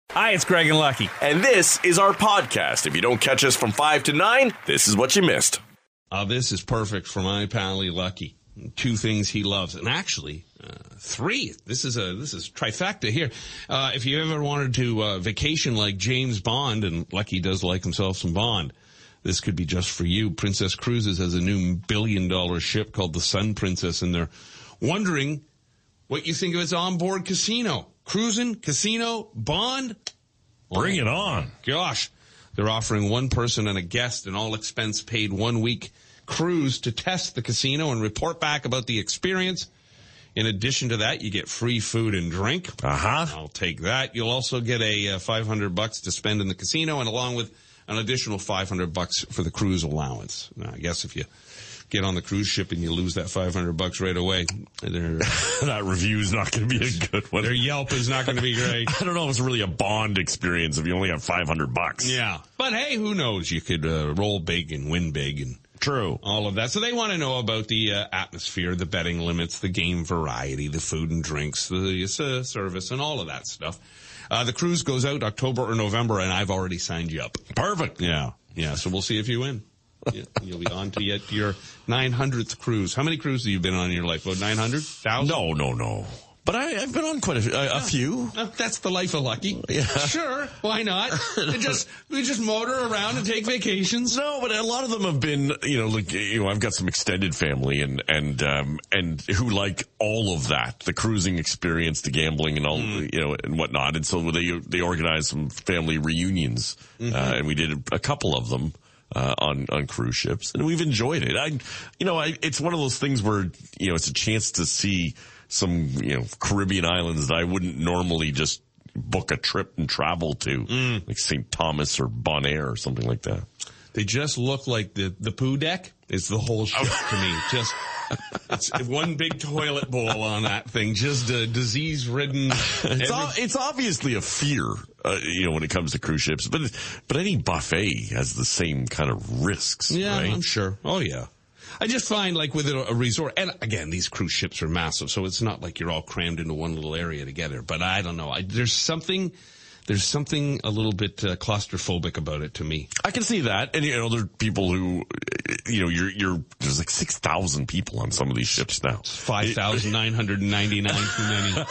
Hi, it's Greg and Lucky. And this is our podcast. If you don't catch us from 5 to 9, this is what you missed. This is perfect for my pally Lucky. 2 things he loves, and actually 3. This is trifecta here. If you ever wanted to vacation like James Bond, and Lucky does like himself some Bond, this could be just for you. Princess Cruises has a new $1 billion ship called the Sun Princess, and they're wondering what you think of its onboard casino. Cruising, casino, Bond? Bring it on. Gosh. They're offering one person and a guest an all-expense paid 1-week cruise to test the casino and report back about the experience. In addition to that, you get free food and drink. I'll take that. You'll also get a $500 to spend in the casino, and along with an additional $500 for the cruise allowance. Now, I guess if you get on the cruise ship and you lose that $500 right away, that review's not going to be a good one. Their Yelp is not going to be great. I don't know if it's really a Bond experience if you only have $500. Yeah. But hey, who knows? You could roll big and win big and true. All of that. So they want to know about the atmosphere, the betting limits, the game variety, the food and drinks, the service, and all of that stuff. The cruise goes out October or November, and I've already signed you up. Perfect. Yeah. So we'll see if you win. You'll be on to your 900th cruise. How many cruises have you been on in your life? About 900? 1,000? No. But I've been on quite a few. That's the life of Lucky. Yeah. Sure. Why not? We just motor around and take vacations. No, but a lot of them have been, I've got some extended family and who like all of that, the cruising experience, the gambling and all, and whatnot. And so they organized some family reunions, and we did a couple of them. On cruise ships, and we've enjoyed it. It's one of those things where, it's a chance to see some, Caribbean islands that I wouldn't normally just book a trip and travel to, like St. Thomas or Bonaire or something like that. They just look like the poo deck is the whole ship to me. Just, it's one big toilet bowl on that thing, just disease-ridden. It's obviously a fear, when it comes to cruise ships, but any buffet has the same kind of risks, yeah, right? I'm sure. Oh, yeah. I just find, like, with a resort, and again, these cruise ships are massive, so it's not like you're all crammed into one little area together, but I don't know. There's something a little bit claustrophobic about it to me. I can see that. And, there are people who, there's like 6,000 people on some of these ships now. 5,999 too many.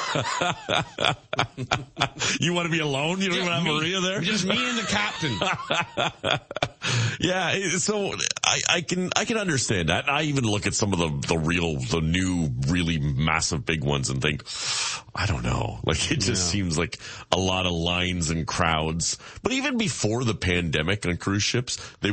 You want to be alone? You don't even have Maria there? Just me and the captain. Yeah, so I can understand that. I even look at some of the new, really massive big ones and think, I don't know. Like, it just seems like a lot of lines and crowds. But even before the pandemic on cruise ships, they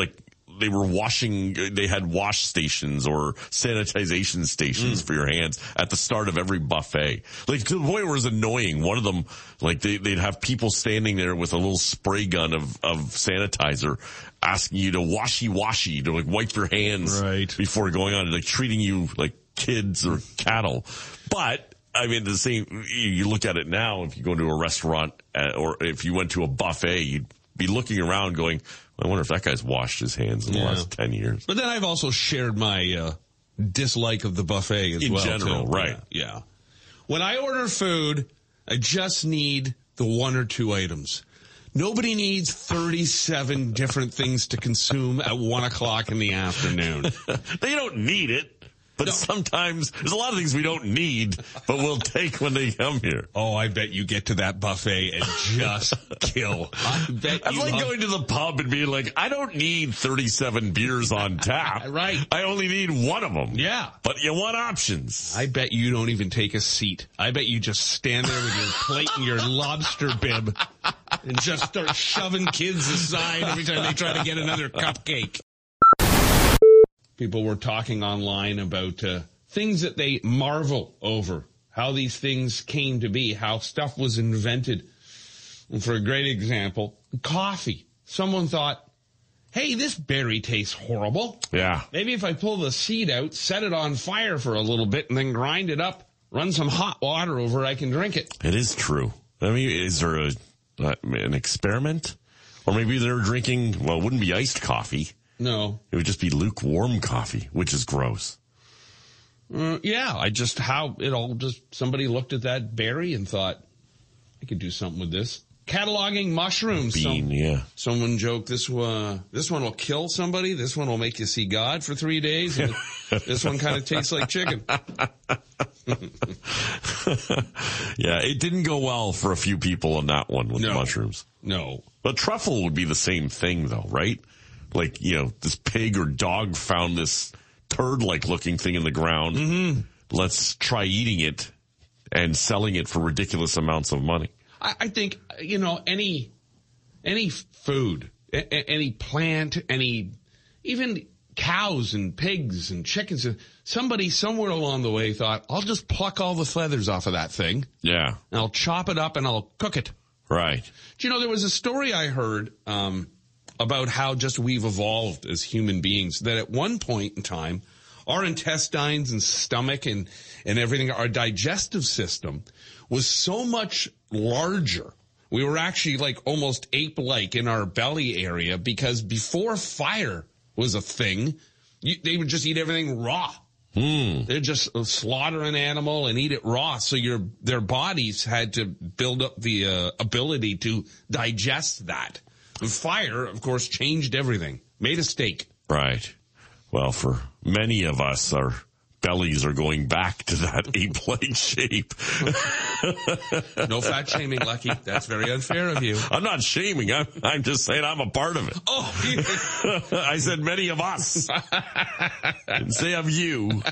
had wash stations or sanitization stations for your hands at the start of every buffet. Like, to the point where it was annoying. One of them, like, they'd have people standing there with a little spray gun of sanitizer asking you to washy, to like wipe your hands before going on, like treating you like kids or cattle. But I mean, the same, you look at it now, if you go to a restaurant or if you went to a buffet, you'd be looking around going, I wonder if that guy's washed his hands in the last 10 years. But then I've also shared my dislike of the buffet as well. In general, too. right. Yeah. When I order food, I just need the 1 or 2 items. Nobody needs 37 different things to consume at 1 o'clock in the afternoon. They don't need it. But sometimes there's a lot of things we don't need, but we'll take when they come here. Oh, I bet you get to that buffet and just kill. I bet That's like going to the pub and being like, I don't need 37 beers on tap. Right. I only need one of them. Yeah. But you want options. I bet you don't even take a seat. I bet you just stand there with your plate and your lobster bib and just start shoving kids aside every time they try to get another cupcake. People were talking online about things that they marvel over, how these things came to be, how stuff was invented. And for a great example, coffee. Someone thought, hey, this berry tastes horrible. Yeah. Maybe if I pull the seed out, set it on fire for a little bit, and then grind it up, run some hot water over it, I can drink it. It is true. I mean, is there an experiment? Or maybe they're drinking, well, it wouldn't be iced coffee. No. It would just be lukewarm coffee, which is gross. Somebody looked at that berry and thought, I could do something with this. Cataloging mushrooms. Bean, Someone joked this one will kill somebody. This one will make you see God for 3 days. And this one kind of tastes like chicken. Yeah, it didn't go well for a few people on that one with the mushrooms. No. But truffle would be the same thing, though, right? Like, this pig or dog found this turd-like looking thing in the ground. Mm-hmm. Let's try eating it and selling it for ridiculous amounts of money. I think, any food, any plant, even cows and pigs and chickens, somebody somewhere along the way thought, I'll just pluck all the feathers off of that thing. Yeah. And I'll chop it up and I'll cook it. Right. Do you know, there was a story I heard about how just we've evolved as human beings, that at one point in time, our intestines and stomach and everything, our digestive system was so much larger. We were actually like almost ape-like in our belly area, because before fire was a thing, they would just eat everything raw. They'd just slaughter an animal and eat it raw. So their bodies had to build up the ability to digest that. And fire, of course, changed everything. Made a steak. Right. Well, for many of us, our bellies are going back to that ape-like shape. No fat shaming, Lucky. That's very unfair of you. I'm not shaming. I'm just saying I'm a part of it. Oh, I said many of us. Didn't say of you.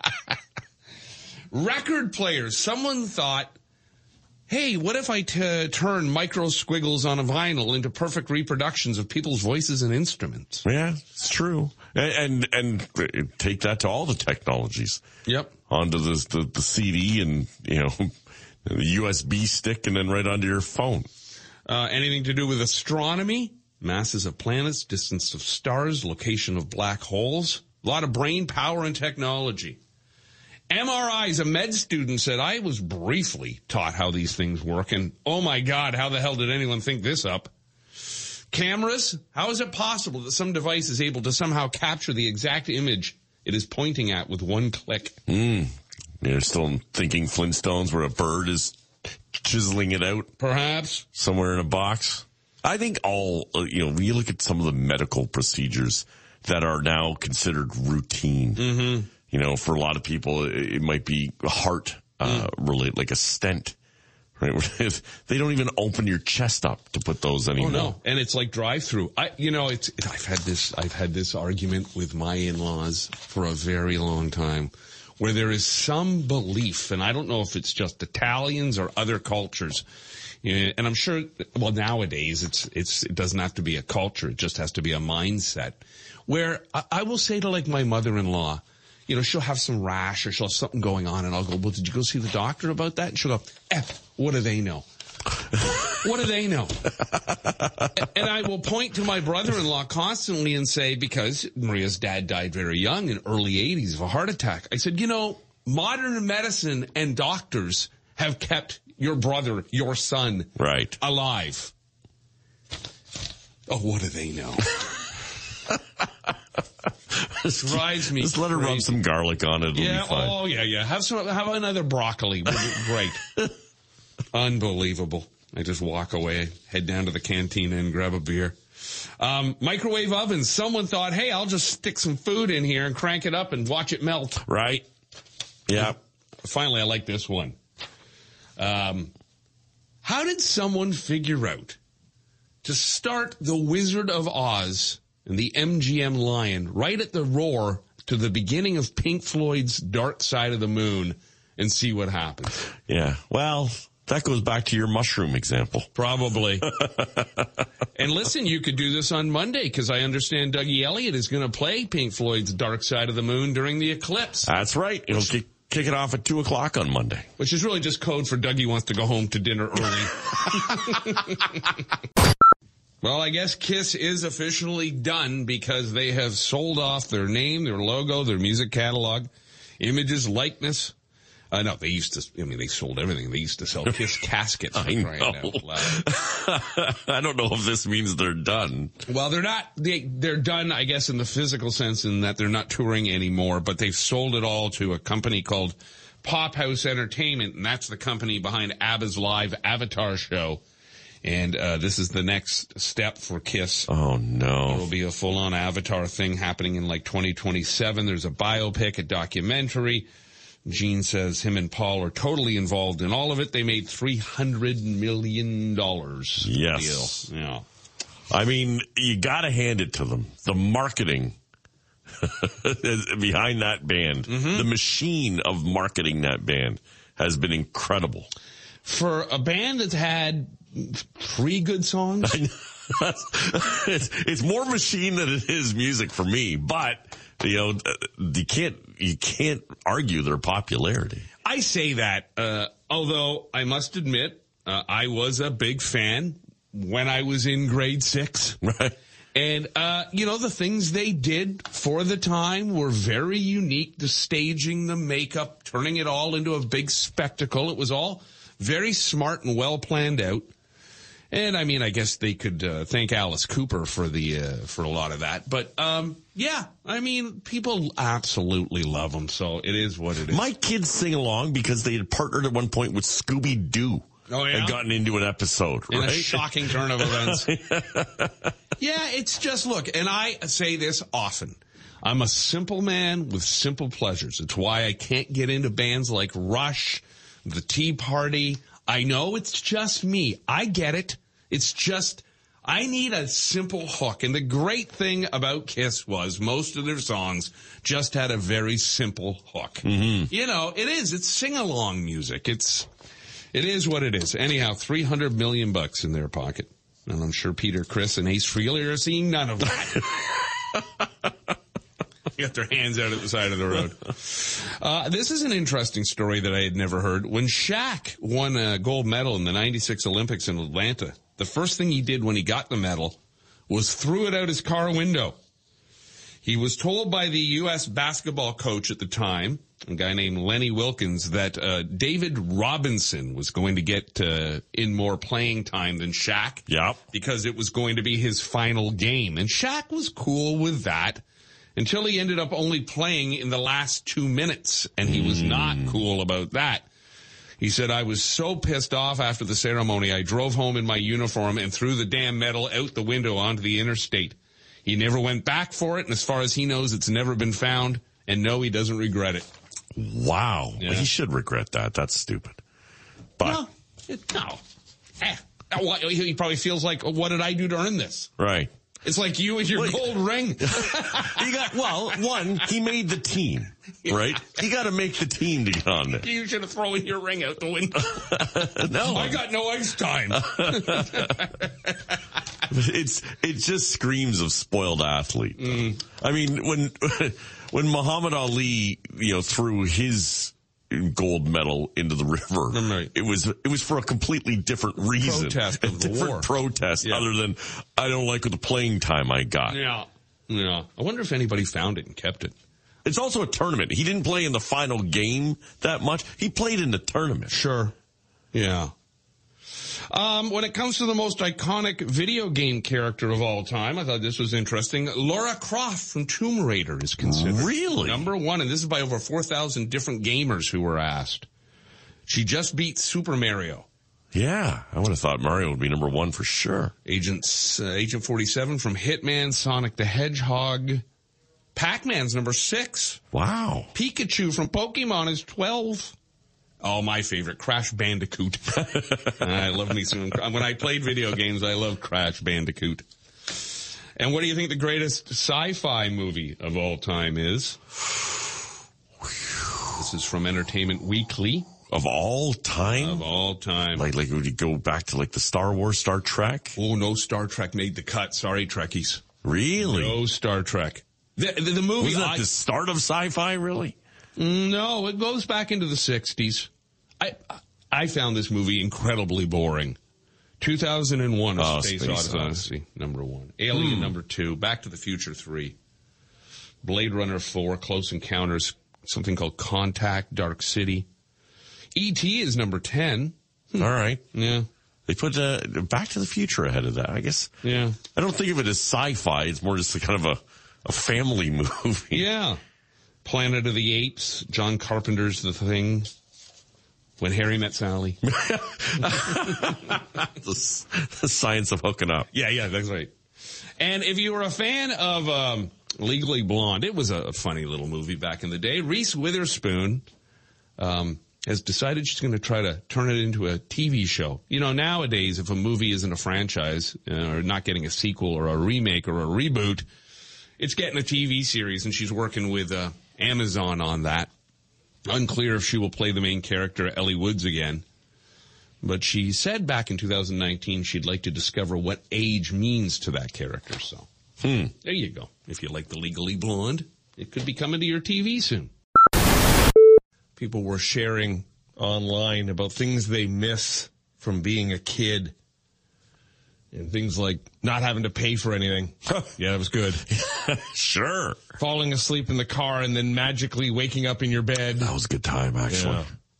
Record players. Someone thought, hey, what if I turn micro squiggles on a vinyl into perfect reproductions of people's voices and instruments? Yeah, it's true. And take that to all the technologies. Yep. Onto the CD and, the USB stick, and then right onto your phone. Anything to do with astronomy? Masses of planets, distance of stars, location of black holes. A lot of brain power and technology. MRIs, a med student said, I was briefly taught how these things work, and oh my God, how the hell did anyone think this up? Cameras, how is it possible that some device is able to somehow capture the exact image it is pointing at with one click? You're still thinking Flintstones, where a bird is chiseling it out? Perhaps. Somewhere in a box? I think when you look at some of the medical procedures that are now considered routine, for a lot of people, it might be heart related, like a stent. Right? They don't even open your chest up to put those anymore. Oh no, and it's like drive-through. I've had this argument with my in-laws for a very long time, where there is some belief, and I don't know if it's just Italians or other cultures, and I'm sure. Well, nowadays it doesn't have to be a culture; it just has to be a mindset. Where I will say to like my mother-in-law, she'll have some rash or she'll have something going on, and I'll go, well, did you go see the doctor about that? And she'll go, what do they know? What do they know? And I will point to my brother-in-law constantly and say, because Maria's dad died very young, in early 80s of a heart attack. I said, modern medicine and doctors have kept your brother, your son, right, alive. Oh, what do they know? Drives me Just let her rub some garlic on it. It'll be fine. Oh, yeah. Have another broccoli. Great. Unbelievable. I just walk away, head down to the cantina and grab a beer. Microwave ovens. Someone thought, hey, I'll just stick some food in here and crank it up and watch it melt. Right. Yeah. Finally, I like this one. How did someone figure out to start The Wizard of Oz and the MGM Lion right at the roar to the beginning of Pink Floyd's Dark Side of the Moon and see what happens? Yeah. Well, that goes back to your mushroom example. Probably. And listen, you could do this on Monday, because I understand Dougie Elliott is going to play Pink Floyd's Dark Side of the Moon during the eclipse. That's right. It'll kick it off at 2 o'clock on Monday. Which is really just code for Dougie wants to go home to dinner early. Well, I guess KISS is officially done, because they have sold off their name, their logo, their music catalog, images, likeness. No, they used to, they sold everything. They used to sell KISS caskets. I know. I don't know if this means they're done. Well, they're not. They're done, I guess, in the physical sense, in that they're not touring anymore, but they've sold it all to a company called Pop House Entertainment, and that's the company behind ABBA's live Avatar show. And this is the next step for Kiss. Oh, no. There will be a full-on Avatar thing happening in like 2027. There's a biopic, a documentary. Gene says him and Paul are totally involved in all of it. They made $300 million. Yes. Deal. Yeah. I mean, you got to hand it to them. The marketing behind that band, the machine of marketing that band has been incredible. For a band that's had 3 good songs? It's more machine than it is music for me, but you can't argue their popularity. I say that, although I must admit, I was a big fan when I was in grade 6. Right. And, the things they did for the time were very unique. The staging, the makeup, turning it all into a big spectacle. It was all very smart and well planned out. And I mean, I guess they could thank Alice Cooper for a lot of that. But people absolutely love them. So it is what it is. My kids sing along because they had partnered at one point with Scooby-Doo. Oh, yeah? And gotten into an episode, in right? a shocking turn of events. Yeah, it's just, look, and I say this often. I'm a simple man with simple pleasures. It's why I can't get into bands like Rush, The Tea Party. I know it's just me. I get it. It's just, I need a simple hook. And the great thing about Kiss was most of their songs just had a very simple hook. Mm-hmm. It is. It's sing-along music. It is what it is. Anyhow, $300 million in their pocket. And I'm sure Peter, Chris, and Ace Frehley are seeing none of that. Got their hands out at the side of the road. This is an interesting story that I had never heard. When Shaq won a gold medal in the 96 Olympics in Atlanta, the first thing he did when he got the medal was threw it out his car window. He was told by the U.S. basketball coach at the time, a guy named Lenny Wilkins, that David Robinson was going to get in more playing time than Shaq. Yep. Because it was going to be his final game. And Shaq was cool with that until he ended up only playing in the last 2 minutes. And he was not cool about that. He said, I was so pissed off after the ceremony, I drove home in my uniform and threw the damn medal out the window onto the interstate. He never went back for it, and as far as he knows, it's never been found. And no, he doesn't regret it. Wow. Yeah. Well, he should regret that. That's stupid. But no. He probably feels like, what did I do to earn this? Right. It's like you and your gold ring. He made the team, right? You got to make the team to get on there. You should have thrown your ring out the window. No. I got no ice time. It just screams of spoiled athlete. I mean, when Muhammad Ali, threw his gold medal into the river, right. it was for a completely different reason. Protest of the war. Protest, other than I don't like the playing time I got. Yeah. I wonder if anybody found it and kept it. It's also a tournament. He didn't play in the final game that much. He played in the tournament. Sure. Yeah. When it comes to the most iconic video game character of all time, I thought this was interesting. Lara Croft from Tomb Raider is considered really number 1, and this is by over 4,000 different gamers who were asked. She just beat Super Mario. Yeah, I would have thought Mario would be number 1 for sure. Agent 47 from Hitman, Sonic the Hedgehog. Pac-Man's number 6. Wow. Pikachu from Pokemon is 12. Oh, my favorite, Crash Bandicoot. I love me some. When I played video games, I loved Crash Bandicoot. And what do you think the greatest sci-fi movie of all time is? This is from Entertainment Weekly. Of all time? Of all time. Like would you go back to the Star Wars, Star Trek? Oh, no Star Trek made the cut. Sorry, Trekkies. Really? No Star Trek. The movie. Was that the start of sci-fi, really? No, it goes back into the 60s. I found this movie incredibly boring. 2001, A Space Odyssey, number 1. Alien, number 2. Back to the Future, 3. Blade Runner, 4. Close Encounters, something called Contact, Dark City. E.T. is number 10. All right. Yeah. They put Back to the Future ahead of that, I guess. Yeah. I don't think of it as sci-fi. It's more just kind of a family movie. Yeah. Planet of the Apes, John Carpenter's The Thing. When Harry Met Sally. The science of hooking up. Yeah, that's right. And if you were a fan of Legally Blonde, it was a funny little movie back in the day. Reese Witherspoon has decided she's going to try to turn it into a TV show. You know, nowadays, if a movie isn't a franchise or not getting a sequel or a remake or a reboot, it's getting a TV series, and she's working with Amazon on that. Unclear if she will play the main character, Ellie Woods, again. But she said back in 2019 she'd like to discover what age means to that character. So there you go. If you like the Legally Blonde, it could be coming to your TV soon. People were sharing online about things they miss from being a kid. And things like not having to pay for anything. Yeah, that was good. Sure. Falling asleep in the car and then magically waking up in your bed. That was a good time, actually.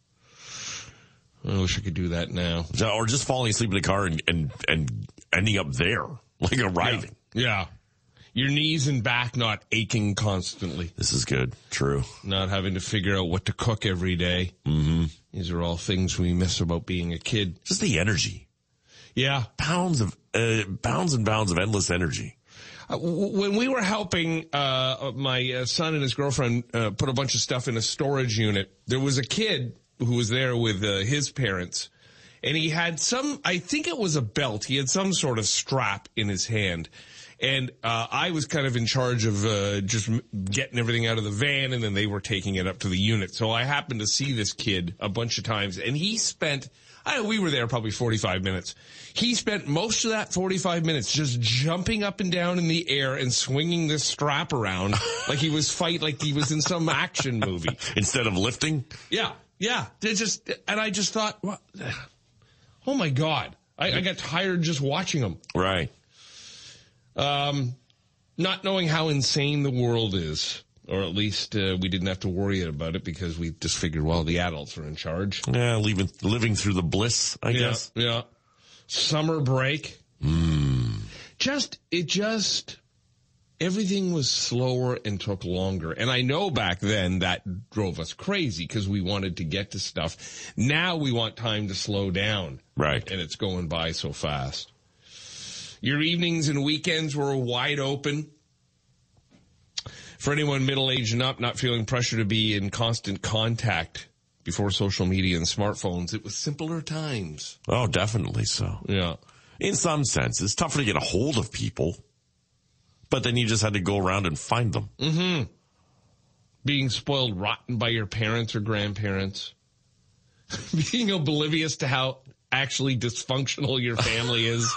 Yeah. I wish I could do that now. Or just falling asleep in the car and ending up there, like arriving. Yeah. Your knees and back not aching constantly. This is good. True. Not having to figure out what to cook every day. Mm-hmm. These are all things we miss about being a kid. Just the energy. Yeah. Pounds and pounds of endless energy. When we were helping my son and his girlfriend put a bunch of stuff in a storage unit, there was a kid who was there with his parents, and he had I think it was a belt. He had some sort of strap in his hand. And I was kind of in charge of just getting everything out of the van, and then they were taking it up to the unit. So I happened to see this kid a bunch of times, and he spent... we were there probably 45 minutes. He spent most of that 45 minutes just jumping up and down in the air and swinging this strap around like he was in some action movie. Instead of lifting? Yeah. And I just thought, oh my God. I got tired just watching him. Right. Not knowing how insane the world is. Or at least we didn't have to worry about it because we just figured, well, the adults are in charge. Yeah, living through the bliss, I guess. Yeah. Summer break. Everything was slower and took longer. And I know back then that drove us crazy because we wanted to get to stuff. Now we want time to slow down. Right. And it's going by so fast. Your evenings and weekends were wide open. For anyone middle-aged and up, not feeling pressure to be in constant contact before social media and smartphones, it was simpler times. Oh, definitely so. Yeah. In some sense, it's tougher to get a hold of people, but then you just had to go around and find them. Mm-hmm. Being spoiled rotten by your parents or grandparents. Being oblivious to how actually dysfunctional your family is.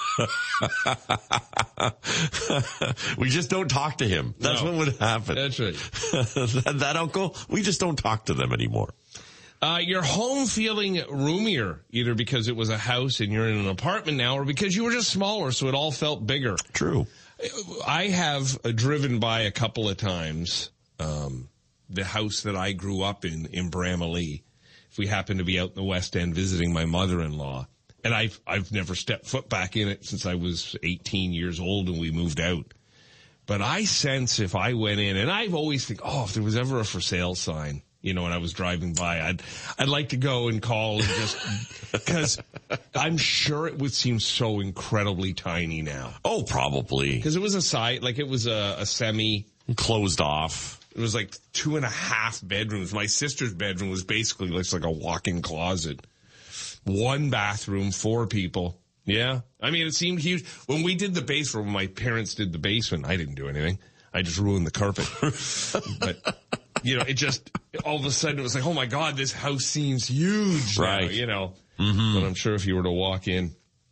We just don't talk to him. That's what would happen. That's right. that uncle, we just don't talk to them anymore. Your home feeling roomier, either because it was a house and you're in an apartment now, or because you were just smaller, so it all felt bigger. True. I have driven by a couple of times the house that I grew up in Bramalea. If we happen to be out in the West End visiting my mother-in-law. And I've never stepped foot back in it since I was 18 years old and we moved out. But I sense if I went in, and I've always think, if there was ever a for sale sign, when I was driving by, I'd like to go and call and just, because I'm sure it would seem so incredibly tiny now. Oh, probably. Because it was it was a semi. Closed off. It was like 2.5 bedrooms. My sister's bedroom was basically looks like a walk-in closet. 1 bathroom, 4 people. Yeah. I mean, it seemed huge. When we did the basement, when my parents did the basement, I didn't do anything. I just ruined the carpet. But, it just, all of a sudden it was like, oh my God, this house seems huge. Right. Now, Mm-hmm. But I'm sure if you were to walk in.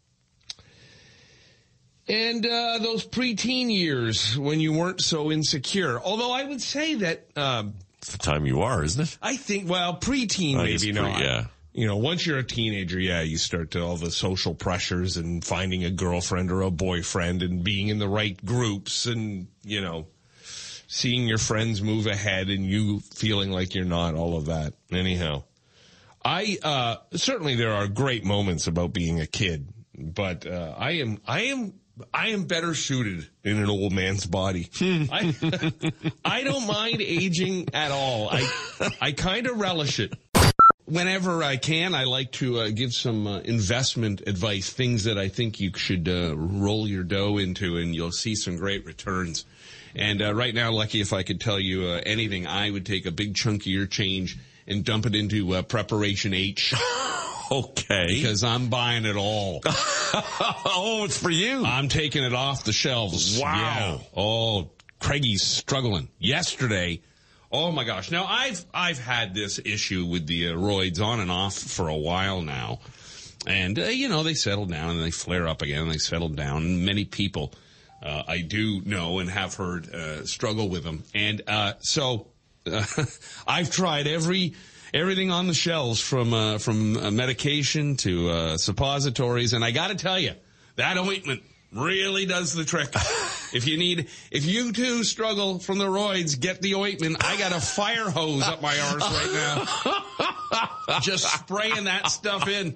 And those preteen years when you weren't so insecure. Although I would say that... it's the time you are, isn't it? I think, preteen maybe not. Yeah. Once you're a teenager, you start to all the social pressures and finding a girlfriend or a boyfriend and being in the right groups and, seeing your friends move ahead and you feeling like you're not, all of that. Anyhow, certainly there are great moments about being a kid, but I am better suited in an old man's body. I don't mind aging at all. I kind of relish it. whenever I can, I like to give some investment advice, things that I think you should roll your dough into, and you'll see some great returns. And right now, Lucky, if I could tell you anything, I would take a big chunk of your change and dump it into Preparation H. Okay. Because I'm buying it all. Oh, it's for you. I'm taking it off the shelves. Wow. Yeah. Oh, Craigie's struggling. Yesterday, oh my gosh. Now, I've had this issue with the roids on and off for a while now. And, they settle down and they flare up again and they settle down. And many people I do know and have heard struggle with them. And so I've tried everything on the shelves from medication to suppositories, and I got to tell you, that ointment really does the trick. If you too struggle from the roids, get the ointment. I got a fire hose up my arse right now, just spraying that stuff in.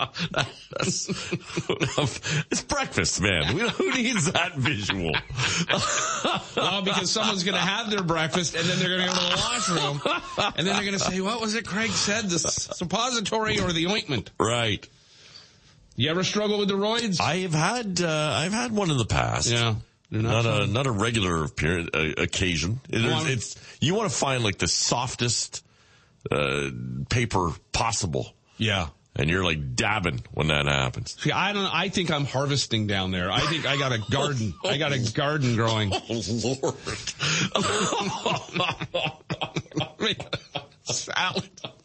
It's breakfast, man. Who needs that visual? Well, because someone's going to have their breakfast, and then they're going to go to the washroom, and then they're going to say, what was it Craig said, the suppository or the ointment? Right. You ever struggle with the roids? I've had one in the past. Yeah. Not a regular occasion. It's you want to find like the softest paper possible. Yeah. And you're like dabbing when that happens. See, I think I'm harvesting down there. I think I got a garden. I got a garden growing. Oh, Lord. Salad.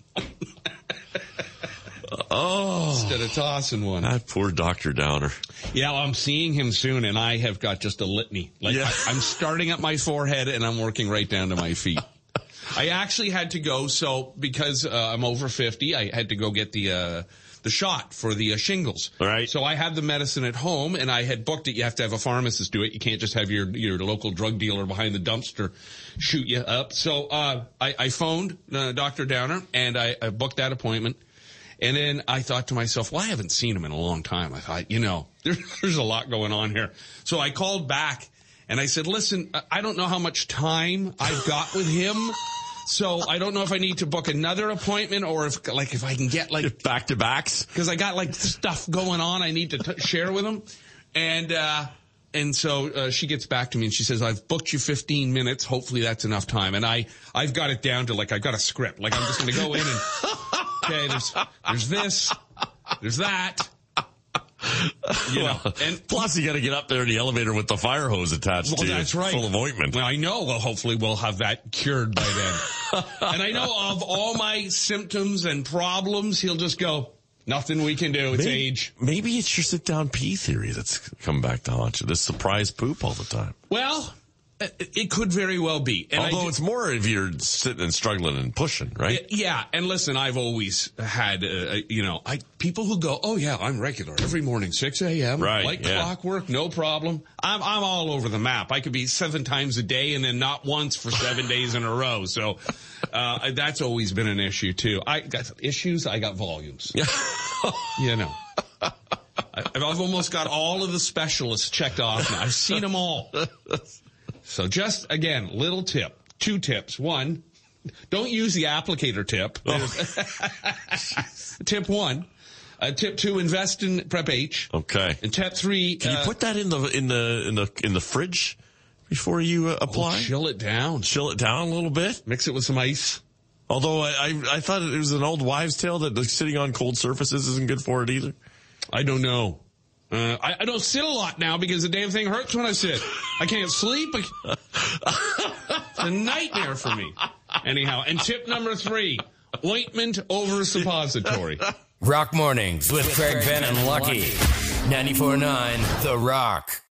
Oh. Instead of tossing one. That poor Dr. Downer. Yeah, well, I'm seeing him soon, and I have got just a litany. I'm starting at my forehead, and I'm working right down to my feet. I actually had to go, because I'm over 50, I had to go get the shot for the shingles. Right. So I had the medicine at home, and I had booked it. You have to have a pharmacist do it. You can't just have your local drug dealer behind the dumpster shoot you up. So I phoned Dr. Downer, and I booked that appointment. And then I thought to myself, well, I haven't seen him in a long time. I thought, there's a lot going on here. So I called back and I said, listen, I don't know how much time I've got with him. So I don't know if I need to book another appointment or if I can get back to backs, because I got stuff going on I need to share with him. And so she gets back to me and she says, I've booked you 15 minutes. Hopefully that's enough time. And I've got it down to I've got a script. I'm just going to go in and, okay, there's this, there's that. And plus you got to get up there in the elevator with the fire hose attached to you. That's right. Full of ointment. Well, I know. Well, hopefully we'll have that cured by then. And I know of all my symptoms and problems, he'll just go, nothing we can do. It's age. Maybe it's your sit-down pee theory that's come back to haunt you. This surprise poop all the time. Well, it could very well be. And although it's more if you're sitting and struggling and pushing, right? Yeah. And listen, I've always had, people who go, oh yeah, I'm regular every morning, 6 a.m. Right. Clockwork, no problem. I'm all over the map. I could be 7 times a day and then not once for 7 days in a row. So, that's always been an issue too. I got issues. I got volumes. I've almost got all of the specialists checked off now. I've seen them all. So just, again, little tip. 2 tips. 1, don't use the applicator tip. Tip 1. Tip 2, invest in Prep H. Okay. And tip 3. Can you put that in the fridge before you apply? Chill it down. Chill it down a little bit. Mix it with some ice. Although I thought it was an old wives' tale that sitting on cold surfaces isn't good for it either. I don't know. I don't sit a lot now because the damn thing hurts when I sit. I can't sleep. It's a nightmare for me. Anyhow, and tip number 3, ointment over suppository. Rock Mornings with Craig Venn and Lucky. 94.9 The Rock.